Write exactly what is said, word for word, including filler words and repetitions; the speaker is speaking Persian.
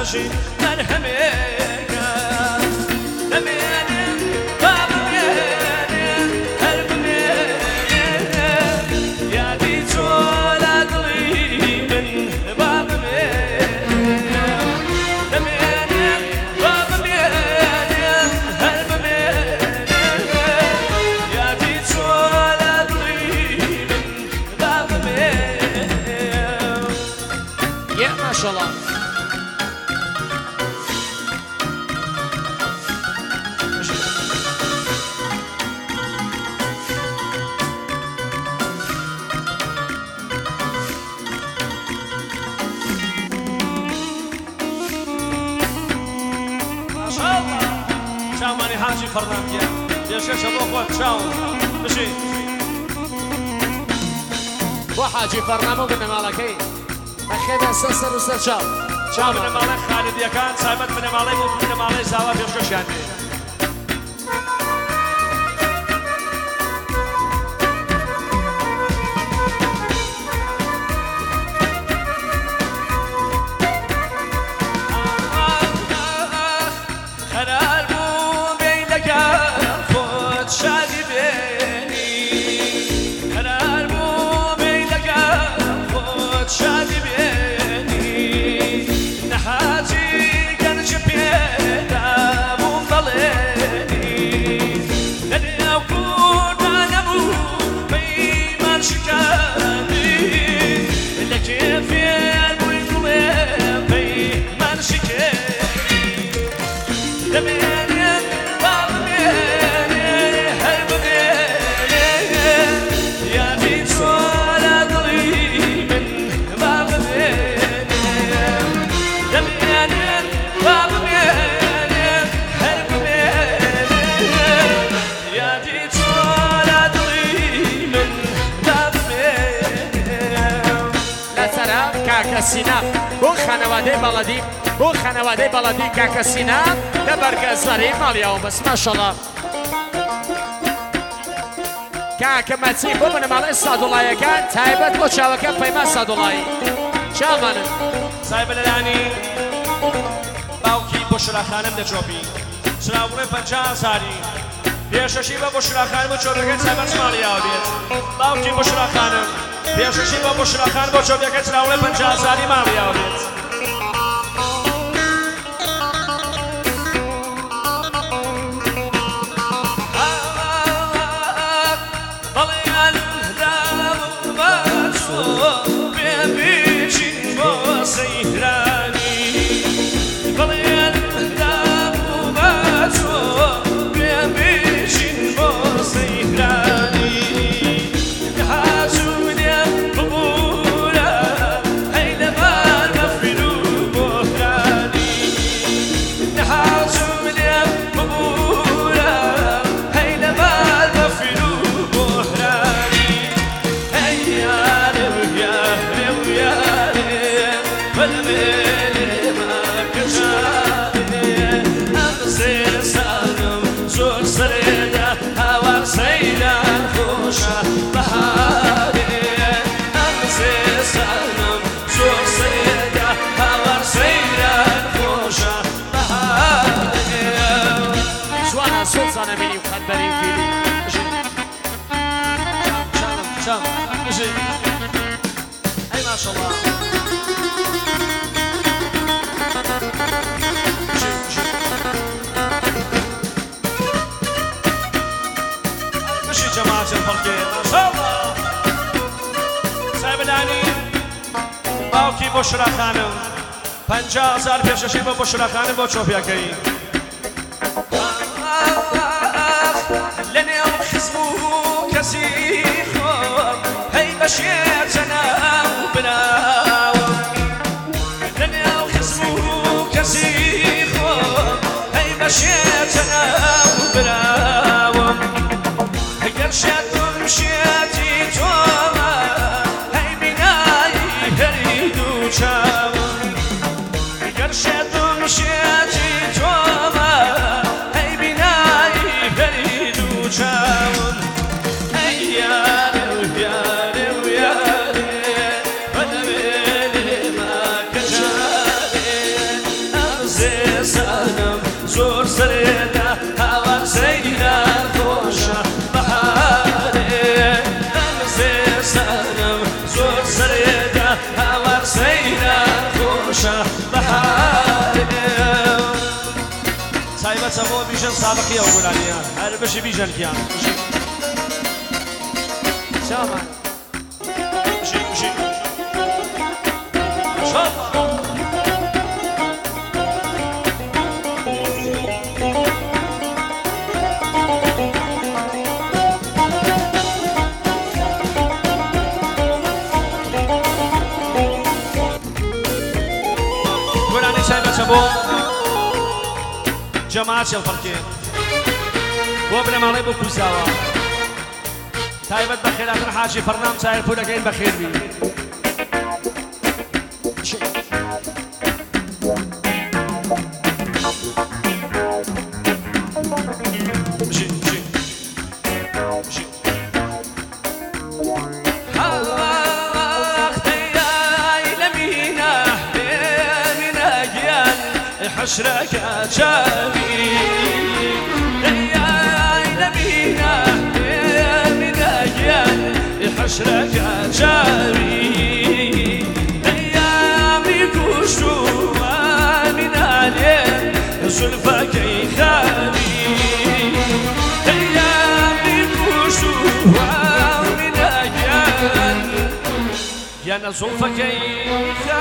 شاشي مرحمك دمياني بابمياني هربمياني يا دي تولا دلي من بابمياني دمياني بابمياني هربمياني يا دي تولا دلي من بابمياني يا ما شاء الله شامانی حاجی فرنامکیه دیشه شبو خود شاون بشی بو حاجی فرنامو بنه مالکی اخیب سر سر و سر شاو شاو بنه مالک خالدیه کان سایبت بنه مالی بود بنه مالی زاوا بیشکش یعنی شادي بيني قرار مو بينك خود شادي بيني نحاتي كان شبيدا مو ضليني لاني اكون انا مو بيمان شكاني الا كيف يلوي قلبي بيمان شكاني دميني سینا بۆ خانەوادەی بەڵەدی بۆ خانەوادەی بەڵەدی کاکە سینا لە بەرگەزەری ماڵیاوە بەس ماشەڵڵا کاکە مەچی بۆ بنەماڵەی سادوڵایەکان تایبەت بۆ چاوەکە پەیما سادوڵایی چاوانن سایبە لەلانی باوکی بۆ شراخانم دەجۆبی شراوڕێ پەنجا هەزاری پێشەشی بە بۆ شراخان بۆ چۆبەکە تایبەت ماڵیاوە بێت باوکی بۆ شراخانم پێشەشی بە بۆ شراخان بۆ چۆبەکە چراوڕێ پەنجا هەزاری ماڵیاوە بێت سلطانة مني وخبري فيني شام شام اجي اي ما شاء الله مشي جماعة الفرقين ما شاء الله سايب العلي باوكي بشرى خانم پنجاه هزار پیششی با بشرى خانم با چوبیاکی لني خصمو كسيخو هي بشيتنا وبناو لني خصمو كسيخو هي بشيتنا وبناو هي رشاد مشيتي توما هي بناي هريدو شاو هي رشاد مشيتي توما هي بناي هريدو شاون أياري وياري وياري بدبيلي ما كجاري زور سريدا هوا سيدنا خوشة بحاري أمسي سنم زور سريدا هوا سيدنا خوشة بحاري سايبة سمو بيجن سابقية وقولانيا هل بشي بيجن كيان سامان بشي بشي شابا قولاني سايبة سمو جماعة الفرقين وابن مالي بو كوزاوا تايبت بخيرات الحاجي فرنام ساير فودكين بخير بي مشي مشي مشي حشرك جابي يا نبينا من أجيال حشرك جابي أيامي كشوما من عليه زلفك يخابي أيامي كشوما من أجيال يا زلفك يخابي